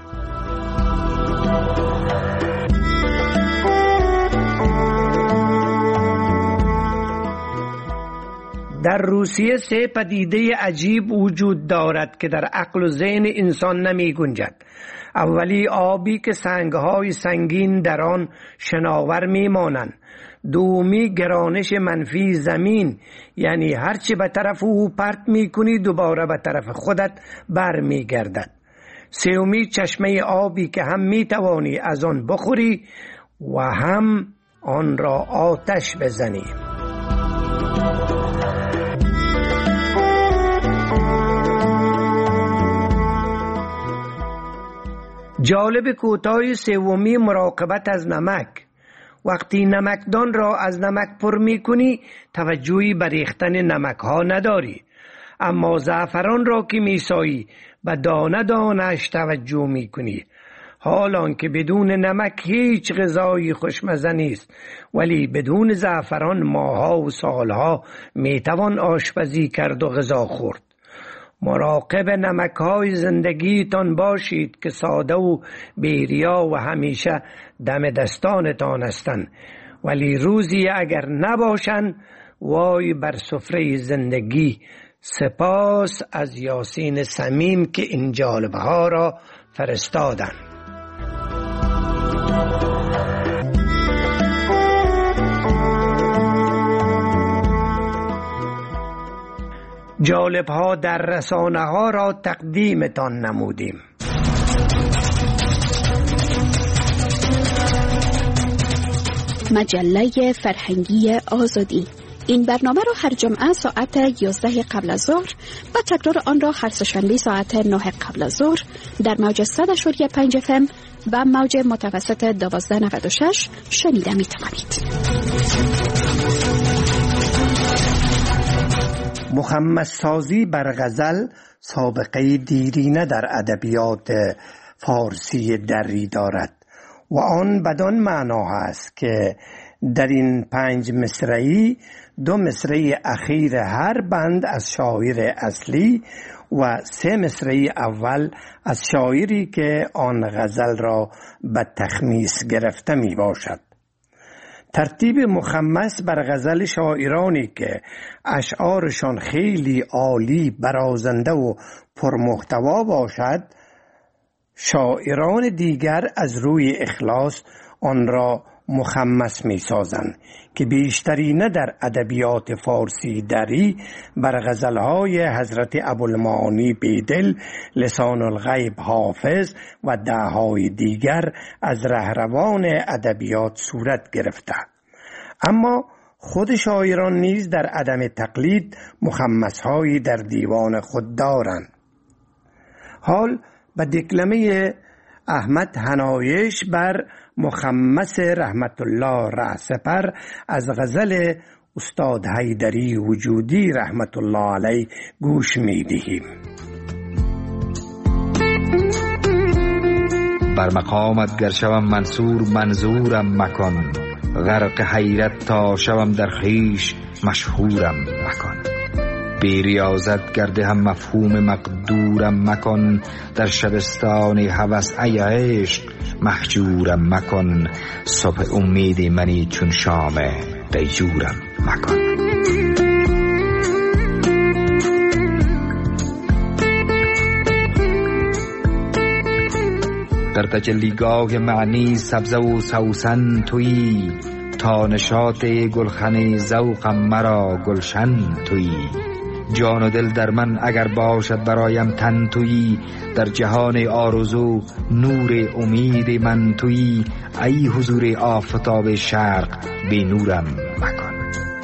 در روسیه 3 پدیده عجیب وجود دارد که در عقل و ذهن انسان نمی گنجد. اولی آبی که سنگهای سنگین در آن شناور می مانند. دومی گرانش منفی زمین، یعنی هرچی به طرف او پرت می کنی دوباره به طرف خودت بر می گردد. سومی چشمه آبی که هم می توانی از آن بخوری و هم آن را آتش بزنی. جالب کوتاه سومی مراقبت از نمک. وقتی نمکدان را از نمک پر می کنی توجهی به ریختن نمک ها نداری، اما زعفران را که می سایی به دانه دانش توجه می کنی. حالان که بدون نمک هیچ غذایی خوشمزه نیست، ولی بدون زعفران ماها و سالها می توان آشپزی کرد و غذا خورد. مراقب نمک‌های زندگیتان باشید که ساده و بیریا و همیشه دم دستانتان هستند، ولی روزی اگر نباشند وای بر سفره زندگی. سپاس از یاسین صمیم که این جالبها را فرستادند. جالبها در رسانه ها را تقدیمتان نمودیم. مجله فرهنگی آزادی. این برنامه را هر جمعه ساعت 11 قبل از ظهر و تکرار آن را هر سه‌شنبه ساعت 9 قبل از ظهر در موج 100.5 FM و موج متوسط 1296 شنیده می توانید. مخمس سازی بر غزل سابقه دیرینه در ادبیات فارسی دری دارد و آن بدان معنا است که در این 5 مصرعی 2 مصرع اخیر هر بند از شاعر اصلی و 3 مصرع اول از شاعری که آن غزل را به تخمیس گرفته می باشد. ترتیب مخمس بر غزل شاعرانی که اشعارشان خیلی عالی، برازنده و پرمحتوا باشد، شاعران دیگر از روی اخلاص آن را مخمس می سازند که بیشترینه در ادبیات فارسی دری بر غزلهای حضرت ابوالمعانی بیدل، لسان الغیب حافظ و دههای دیگر از رهروان ادبیات صورت گرفته. اما خود شاعران نیز در عدم تقلید مخمسهایی در دیوان خود دارند. حال به دکلمه احمد حنایش بر مخمس رحمت الله رهسپر از غزل استاد حیدری وجودی رحمت الله علیه گوش می دهیم. بر مقامت گر شوم منصور منظورم مکن، غرق حیرت تا شوم در خویش مشهورم مکن. بی ریاضت گرده هم مفهوم مقدورم مکن، در شبستان هوس ای عشق محجورم مکن. صبح امیدی منی چون شام دیجورم مکن. در تجلیگاه معنی سبزه و سوسن تویی، تا نشاط گلخن ذوقم مرا گلشن تویی. جان و دل در من اگر باشد برایم تن تویی، در جهان آرزو نور امید من تویی. ای حضور آفتاب شرق بی نورم مکن.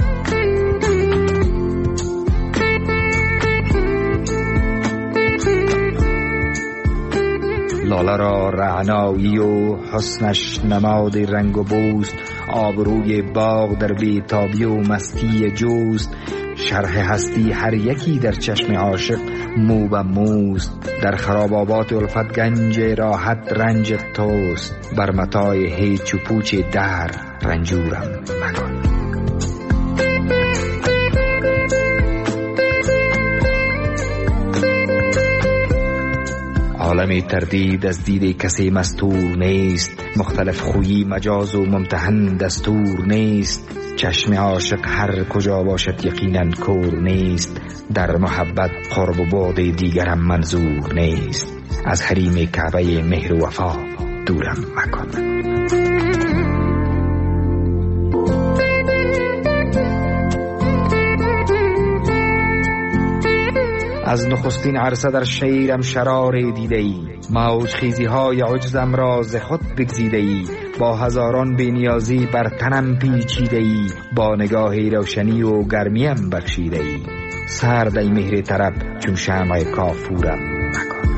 لاله را رعنایی و حسنش نماد رنگ و بوست، آبروی باغ در بیتابی و مستی جوست. شرح هستی هر یکی در چشم عاشق مو به موست، در خرابات الفت گنج راحت رنج توست. بر متاع هیچ و پوچ در رنجورم مکن. عالم تردید از دید کسی مستور نیست، مختلف خویی مجاز و ممتحن دستور نیست. چشم عاشق هر کجا باشد یقینا کور نیست، در محبت قرب و بعد دیگرم منظور نیست. از حریم کعبه مهر و وفا دورم مکن. از نخستین عرصه در شیرم شرار دیده ای، موج خیزی های عجزم را ز خود بگزیده ای. با هزاران بینیازی بر تنم پیچیده ای، با نگاهی روشنی و گرمیم بخشیده ای. سرد ای مهر طرب چون شمع کافورم مکن.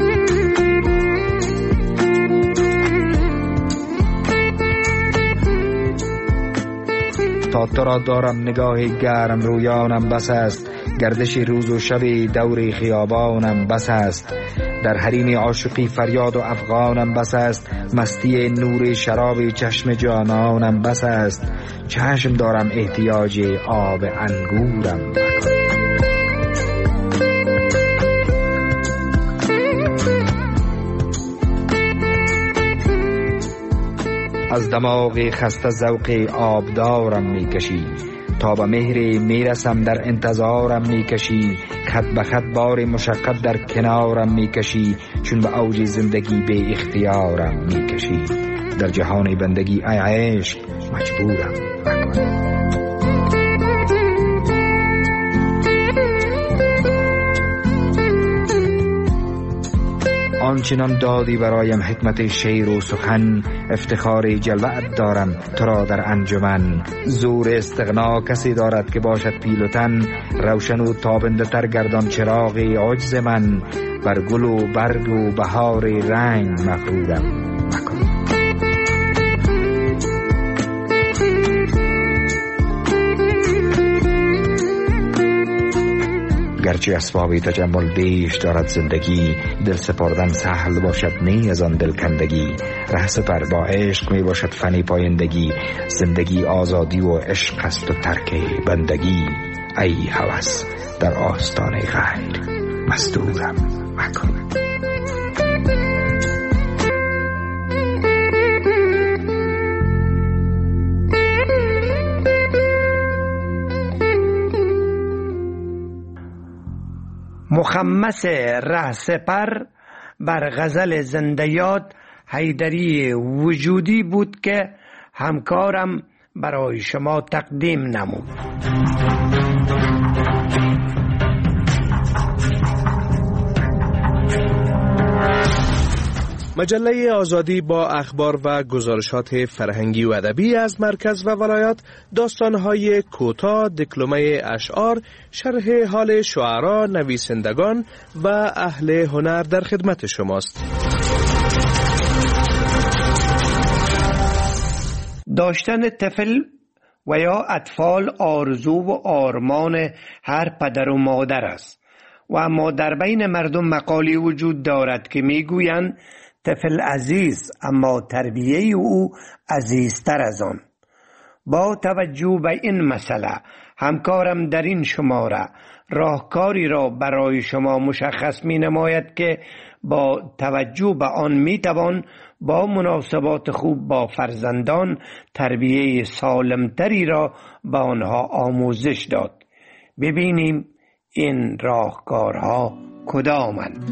تا تو را دارم نگاه گرم رویانم بس است، گردش روز و شب دور خیابانم بس است. در حریم عاشقی فریاد و افغانم بس است، مستی نور شراب چشم جانانم بس است. چشم دارم احتیاج آب انگورم مکن. از دماغ خسته ذوق آبدارم میکشی، تا به مهر میرسم در انتظارم میکشی. خط به خط بار مشقت در کنارم میکشی، چون به اوج زندگی به اختیارم میکشی. در جهان بندگی ای عشق مجبورم مکن. آنچنان دادی برایم حکمت شعر و سخن، افتخار جلوت دارم تو را در انجمن. زور استغنا کسی دارد که باشد پیل و تن، روشن و تابنده تر گردان چراغ عجز من. بر گل و برگ و بهار رنگ مغرورم مکن. گرچه اسباب تجمل بیش دارد زندگی، دل سپردن سهل باشد نی از آن دلکندگی. ره سپر با عشق می باشد فنی پایندگی، زندگی آزادی و عشق است و ترک بندگی. ای هوس در آستان غیر مستورم مکن. مخمس ره سپر بر غزل زنده یاد حیدری وجودی بود که همکارم برای شما تقدیم نمود. مجله آزادی با اخبار و گزارشات فرهنگی و ادبی از مرکز و ولایات، داستان‌های کوتاه، دکلمه اشعار، شرح حال شعرا، نویسندگان و اهل هنر در خدمت شماست. داشتن طفل و یا اطفال آرزو و آرمان هر پدر و مادر است و اما در بین مردم مقالی وجود دارد که میگویند طفل عزیز اما تربیه او عزیزتر از آن. با توجه به این مسئله همکارم در این شماره راهکاری را برای شما مشخص می نماید که با توجه به آن می توان با مناسبات خوب با فرزندان تربیه سالمتری را به آنها آموزش داد. ببینیم این راهکارها کدامند.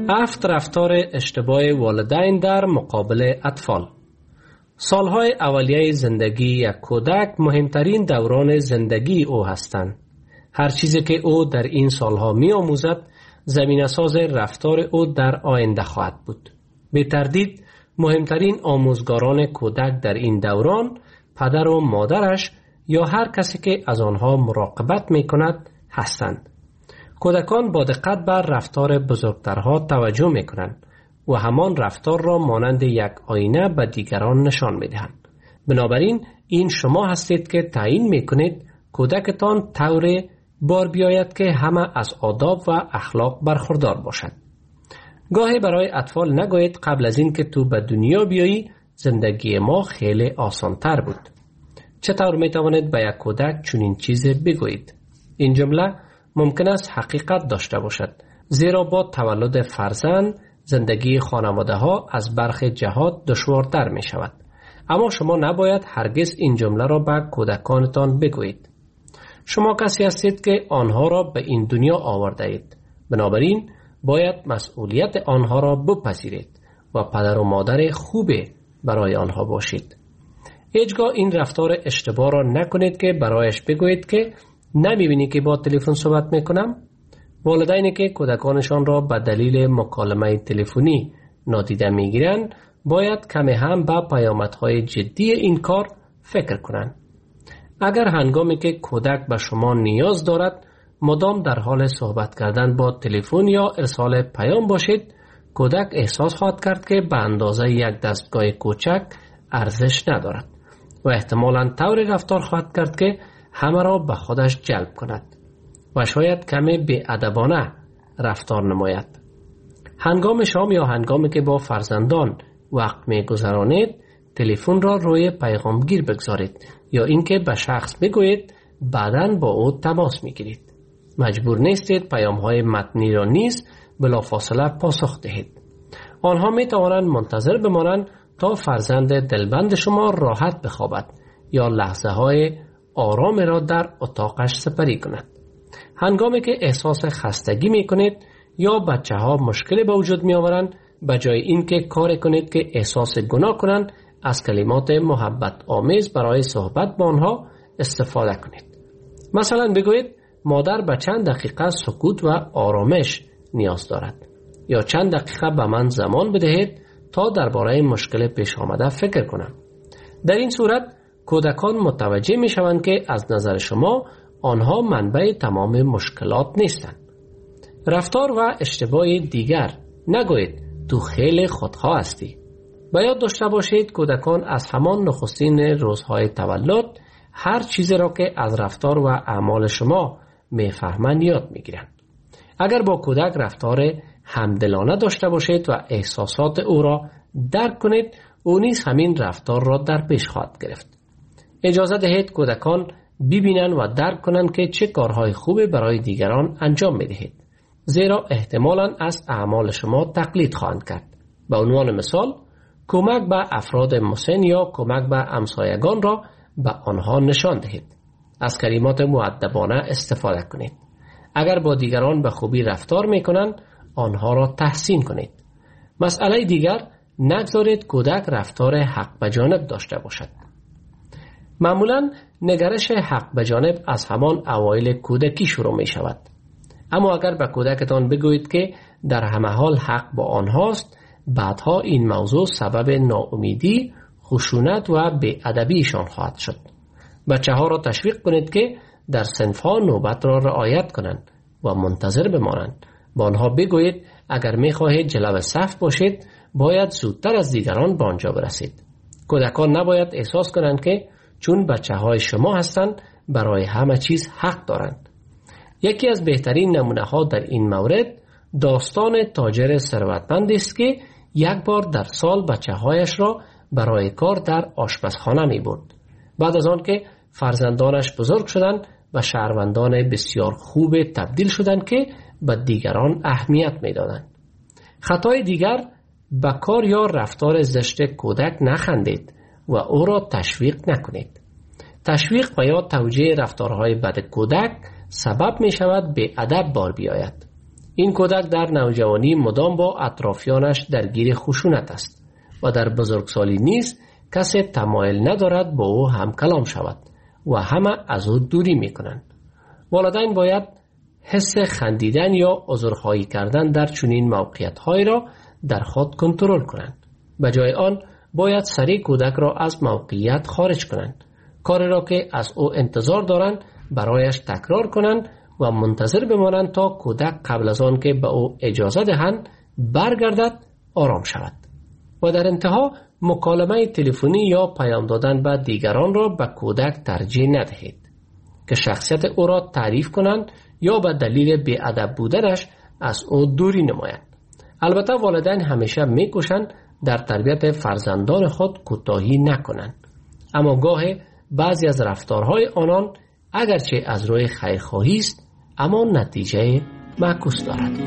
7 رفتار اشتباه والدین در مقابل اطفال. سالهای اولیه زندگی یک کودک مهمترین دوران زندگی او هستند. هر چیزی که او در این سالها می آموزد زمینه‌ساز رفتار او در آینده خواهد بود. به تردید مهمترین آموزگاران کودک در این دوران پدر و مادرش یا هر کسی که از آنها مراقبت می کند هستند. کودکان با دقت بر رفتار بزرگترها توجه می کنند و همان رفتار را مانند یک آینه به دیگران نشان می دهند. بنابراین این شما هستید که تعیین می کنید کودکتان طور بار بیاید که همه از آداب و اخلاق برخوردار باشد. گاهی برای اطفال نگویید قبل از این که تو به دنیا بیایی زندگی ما خیلی آسان تر بود. چطور می توانید به یک کودک چنین چیزی بگویید؟ این جمله ممکن است حقیقت داشته باشد، زیرا با تولد فرزند زندگی خانواده ها از برخی جهات دشوارتر می شود. اما شما نباید هرگز این جمله را به کودکانتان بگویید. شما کسی هستید که آنها را به این دنیا آورده اید. بنابراین باید مسئولیت آنها را بپذیرید و پدر و مادر خوبی برای آنها باشید. هیچگاه این رفتار اشتباه را نکنید که برایش بگویید که نمیبینی که با تلفن صحبت میکنم؟ والدینی که کودکانشان را به دلیل مکالمه تلفنی نادیده میگیرند باید کمی هم به پیامدهای جدی این کار فکر کنند. اگر هنگامی که کودک به شما نیاز دارد مدام در حال صحبت کردن با تلفن یا ارسال پیام باشید، کودک احساس خواهد کرد که به اندازه یک دستگاه کوچک ارزش ندارد و احتمالاً طوری رفتار خواهد کرد که همه را به خودش جلب کند و شاید کمی بی‌ادبانه رفتار نماید. هنگام شام یا هنگامی که با فرزندان وقت می‌گذرانید، تلفن را روی پیغامگیر بگذارید یا اینکه به شخص بگویید بعداً با او تماس می‌گیرید. مجبور نیستید پیام‌های متنی را نیز بلافاصله پاسخ دهید. آنها می‌توانند منتظر بمانند تا فرزند دلبند شما راحت بخوابد یا لحظه‌های آرام را در اتاقش سپری کند. هنگامی که احساس خستگی می‌کنید یا بچه‌ها مشکلی به وجود می‌آورند، به جای اینکه کار کنید که احساس گناه کنند، از کلمات محبت آمیز برای صحبت با آنها استفاده کنید. مثلا بگویید مادر به چند دقیقه سکوت و آرامش نیاز دارد یا چند دقیقه به من زمان بدهید تا درباره مشکل پیش آمده فکر کنم. در این صورت کودکان متوجه می شوند که از نظر شما آنها منبع تمام مشکلات نیستند. رفتار و اشتباه دیگر نگویید تو خیلی خودخواه هستی. باید داشته باشید کودکان از همان نخستین روزهای تولد هر چیزی را که از رفتار و اعمال شما میفهمند یاد میگیرند. اگر با کودک رفتار همدلانه داشته باشید و احساسات او را درک کنید، او نیز همین رفتار را در پیش خواهد گرفت. اجازه دهید کودکان ببینند و درک کنند که چه کارهای خوبی برای دیگران انجام میدهید، زیرا احتمالاً از اعمال شما تقلید خواهند کرد. به عنوان مثال، کمک به افراد مسن یا کمک به همسایگان را به آنها نشان دهید. از کلمات مؤدبانه استفاده کنید. اگر با دیگران به خوبی رفتار میکنند، آنها را تحسین کنید. مسئله دیگر، نگذارید کودک رفتار حق به جانب داشته باشد. معمولاً نگرش حق به جانب از همان اوایل کودکی شروع می شود. اما اگر به کودکتان بگویید که در همه حال حق با آنهاست، بعدها این موضوع سبب ناامیدی، خشونت و بی‌ادبیشان خواهد شد. بچه ها را تشویق کنید که در صنف‌ها نوبت را رعایت کنند و منتظر بمانند. با آنها بگویید اگر می خواهید جلو صف باشید، باید زودتر از دیگران به آنجا برسید. کودکان نباید احساس کنند که چون بچه های شما هستند برای همه چیز حق دارند. یکی از بهترین نمونه ها در این مورد داستان تاجر ثروتمند است که یک بار در سال بچه هایش را برای کار در آشپزخانه می برد. بعد از آن که فرزندانش بزرگ شدند و شهروندان بسیار خوب تبدیل شدند که به دیگران اهمیت می دادند. خطای دیگر، به کار یا رفتار زشت کودک نخندید و او را تشویق نکنید. تشویق و یا توجیه رفتارهای بد کودک سبب می شود به ادب بار بیاید. این کودک در نوجوانی مدام با اطرافیانش درگیر خشونت است و در بزرگسالی نیز کسی تمایل ندارد با او هم کلام شود و همه از او دوری می کنند. والدین باید حس خندیدن یا عذرخواهی کردن در چنین موقعیت‌هایی را در خود کنترل کنند. به جای آن باید سریع کودک را از موقعیت خارج کنند. کاری را که از او انتظار دارند برایش تکرار کنند و منتظر بمانند تا کودک قبل از آن که به او اجازه دهند برگردد آرام شود. و در انتها مکالمه تلفنی یا پیام دادن به دیگران را به کودک ترجیح ندهید که شخصیت او را تعریف کنند یا به دلیل بی‌ادب بودنش از او دوری نمایند. البته والدین همیشه می‌کوشند در تربیت فرزندان خود کوتاهی نکنند، اما گاهی بعضی از رفتارهای آنان اگرچه از روی خیرخواهی است اما نتیجه معکوس دارد.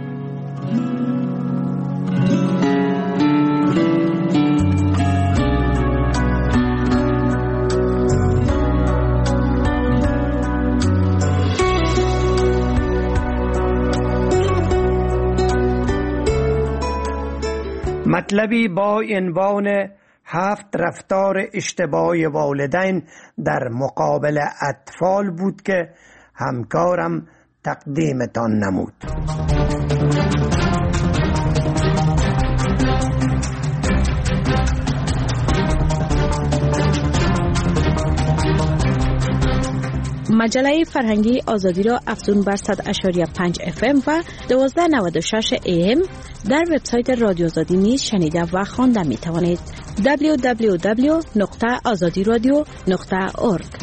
مطلبی با عنوان 7 رفتار اشتباه والدین در مقابل اطفال بود که همکارم تقدیمتان نمود. مجله فرهنگی آزادی را افزون بر 100.5 FM و 1296 AM در وبسایت رادیو آزادی نیز شنیده و خوانده می توانید. www.azadiradio.org.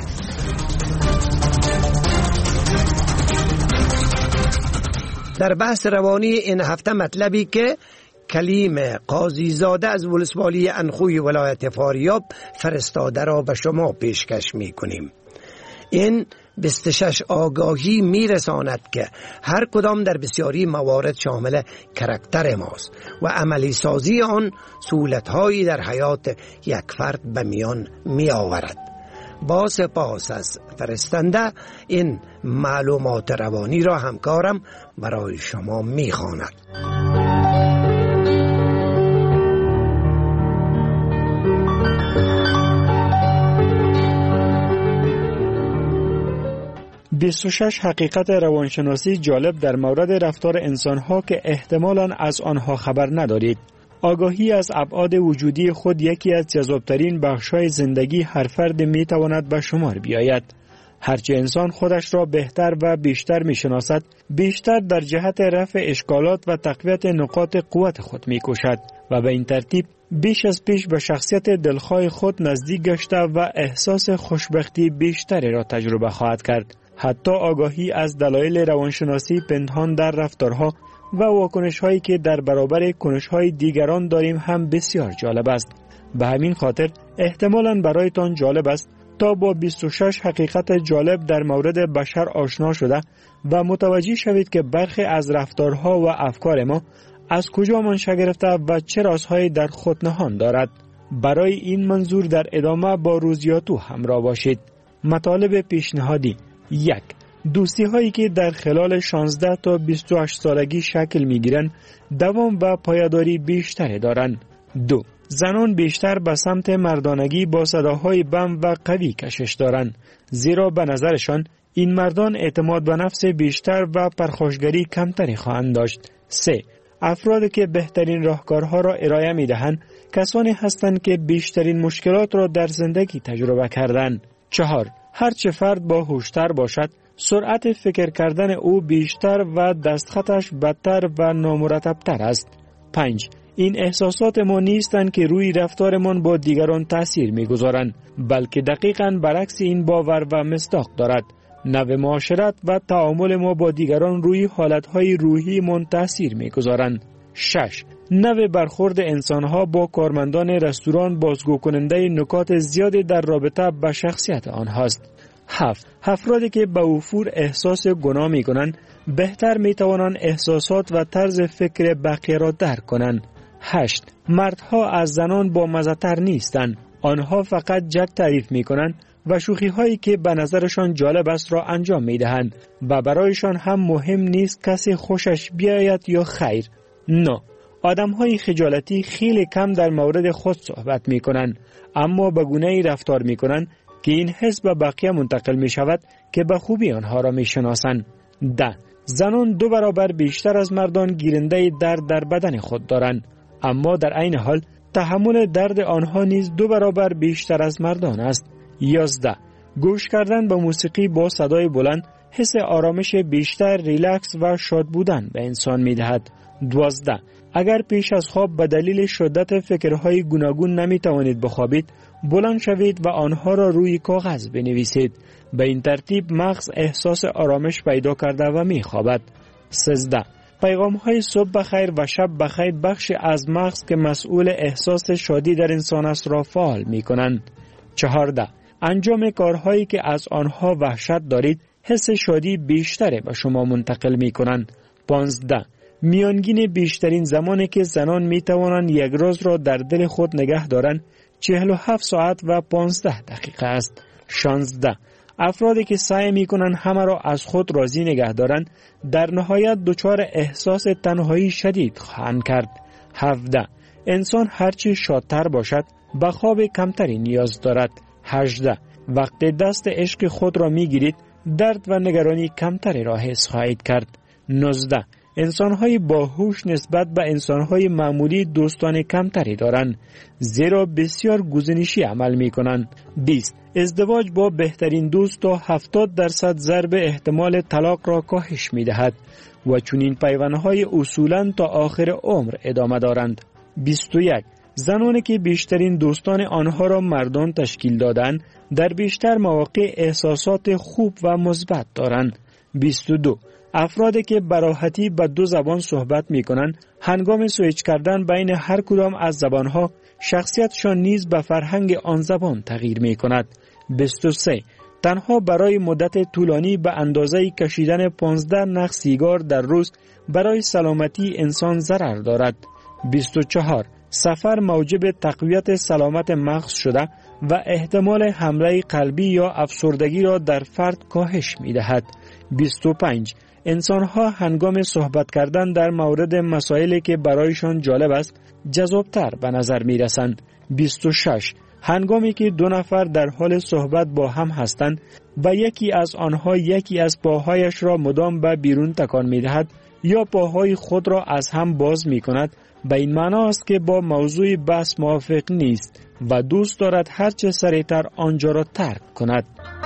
در بحث روانی این هفته مطلبی که کلیم قاضیزاده از ولسوالی انخوی ولایت فاریاب فرستاده را به شما پیشکش می کنیم. این 26 آگاهی میرساند که هر کدام در بسیاری موارد شامل کاراکتر ماست و عملی سازی آن سهولت‌هایی در حیات یک فرد به میان می آورد. با سپاس از فرستنده این معلومات روانی را همکارم برای شما می خواند. 26 حقیقت روانشناسی جالب در مورد رفتار انسانها که احتمالاً از آنها خبر ندارید. آگاهی از ابعاد وجودی خود یکی از جذابترین بخش‌های زندگی هر فرد می‌تواند به شمار بیاید. هرچه انسان خودش را بهتر و بیشتر می‌شناسد، بیشتر در جهت رفع اشکالات و تقویت نقاط قوت خود می‌کوشد و به این ترتیب بیش از پیش به شخصیت دلخواه خود نزدیک گشته و احساس خوشبختی بیشتری را تجربه خواهد کرد. حتی آگاهی از دلایل روانشناسی پنهان در رفتارها و واکنش‌هایی که در برابر کنش‌های دیگران داریم هم بسیار جالب است. به همین خاطر احتمالاً برایتان جالب است تا با 26 حقیقت جالب در مورد بشر آشنا شده و متوجه شوید که برخی از رفتارها و افکار ما از کجا منشأ گرفته و چه رازهایی در خود نهان دارد. برای این منظور در ادامه با روزیاتو همراه باشید. مطالب پیشنهادی: 1. دوستی هایی که در خلال 16 تا 28 سالگی شکل می گیرند دوام و پایداری بیشتری دارند. 2. زنان بیشتر به سمت مردانگی با صداهای بم و قوی کشش دارند، زیرا به نظرشان این مردان اعتماد به نفس بیشتر و پرخاشگری کمتری خواهند داشت. 3. افرادی که بهترین راهکارها را ارائه می دهند کسانی هستند که بیشترین مشکلات را در زندگی تجربه کردند. 4. هرچه فرد با هوشتر باشد، سرعت فکر کردن او بیشتر و دستخطش بدتر و نامرتبتر است. 5. این احساسات ما نیستند که روی رفتارمان با دیگران تأثیر می‌گذارند، بلکه دقیقاً برعکس این باور و مصداق دارد. نوع معاشرت و تعامل ما با دیگران روی حالتهای روحی من تأثیر می‌گذارند. 6. نوع برخورد انسانها با کارمندان رستوران بازگو کننده نکات زیادی در رابطه با شخصیت آنهاست. 7. افرادی که به وفور احساس گناه می کنند بهتر می توانند احساسات و طرز فکر بقیه را درک کنند. 8. مردها از زنان با مزه‌تر نیستند. آنها فقط جک تعریف می کنند و شوخی هایی که به نظرشان جالب است را انجام می دهند و برایشان هم مهم نیست کسی خوشش بیاید یا خیر. نه، آدم های خجالتی خیلی کم در مورد خود صحبت می کنند، اما به گونه‌ای رفتار می کنند که این حس به بقیه منتقل می شود که به خوبی آنها را می شناسند. 10. زنان 2 برابر بیشتر از مردان گیرنده درد در بدن خود دارند، اما در عین حال تحمل درد آنها نیز 2 برابر بیشتر از مردان است. 11. گوش کردن به موسیقی با صدای بلند حس آرامش بیشتر، ریلکس و شاد بودن به انسان می دهد. 12. اگر پیش از خواب به دلیل شدت فکرهای گوناگون نمی توانید بخوابید، بلند شوید و آنها را روی کاغذ بنویسید. به این ترتیب مغز احساس آرامش پیدا کرده و می خوابد. 13. پیغام های صبح بخیر و شب بخیر بخش از مغز که مسئول احساس شادی در انسان است را فعال می کنند. 14. انجام کارهایی که از آنها وحشت دارید حس شادی بیشتری به شما منتقل می کنند. 15. میانگین بیشترین زمانی که زنان می توانند یک روز را در دل خود نگه دارند 47 ساعت و 15 دقیقه است. 16. افرادی که سعی می کنند همه را از خود راضی نگه دارند در نهایت دچار احساس تنهایی شدید خواهند کرد. 17. انسان هرچی شادتر باشد به خواب کمتری نیاز دارد. 18. وقتی دست عشق خود را می گیرید درد و نگرانی کمتری را حس خواهید کرد. 19. انسان‌های باهوش نسبت به انسان‌های معمولی دوستان کمتری دارند، زیرا بسیار گزینشی عمل می‌کنند. 20. ازدواج با بهترین دوست تا 70% ضرب احتمال طلاق را کاهش می‌دهد و چنین پیوندهای اصولاً تا آخر عمر ادامه دارند. 21. زنانی که بیشترین دوستان آنها را مردان تشکیل دادند، در بیشتر مواقع احساسات خوب و مثبت دارند. 22. افرادی که به راحتی به 2 زبان صحبت می کنند، هنگام سویچ کردن بین هر کدام از زبانها شخصیتشان نیز به فرهنگ آن زبان تغییر می کند. 23. تنها برای مدت طولانی به اندازه کشیدن 15 نخ سیگار در روز برای سلامتی انسان ضرر دارد. 24. سفر موجب تقویت سلامت مغز شده و احتمال حمله قلبی یا افسردگی را در فرد کاهش می دهد. 25. انسان‌ها هنگام صحبت کردن در مورد مسائلی که برایشان جالب است جذابتر به نظر می رسند. 26. هنگامی که 2 نفر در حال صحبت با هم هستند و یکی از آنها یکی از پاهایش را مدام به بیرون تکان می دهد یا پاهای خود را از هم باز می کند، به این معنا است که با موضوع بحث موافق نیست و دوست دارد هرچه سریعتر آنجا را ترک کند.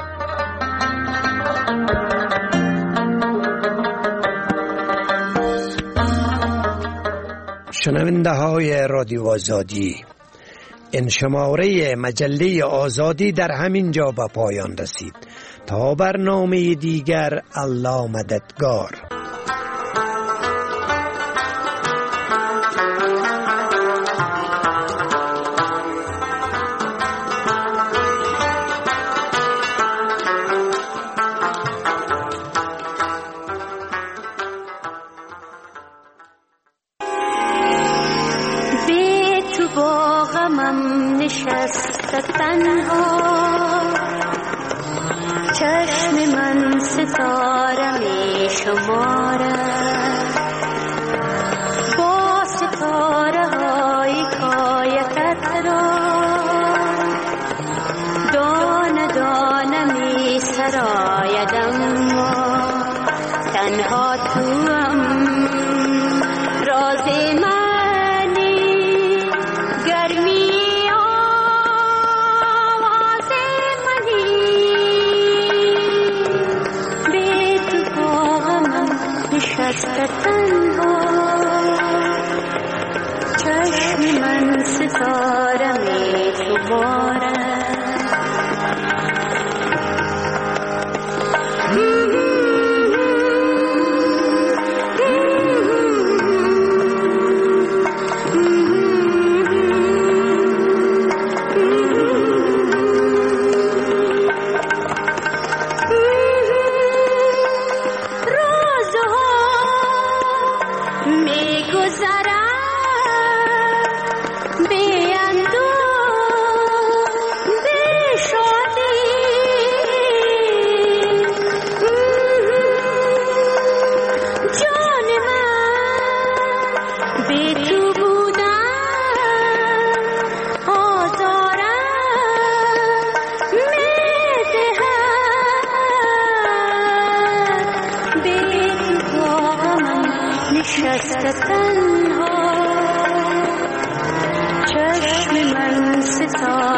شنونده های رادیو آزادی، این شماره مجله آزادی در همین جا به پایان رسید. تا برنامه دیگر، الله مددگار. چشم من ستاره می شمارد با ستاره های کایتت را دانه دانه می سراید، اما تنها توام راز منی گرمی تنها چشم من ستاره می شمارد. سار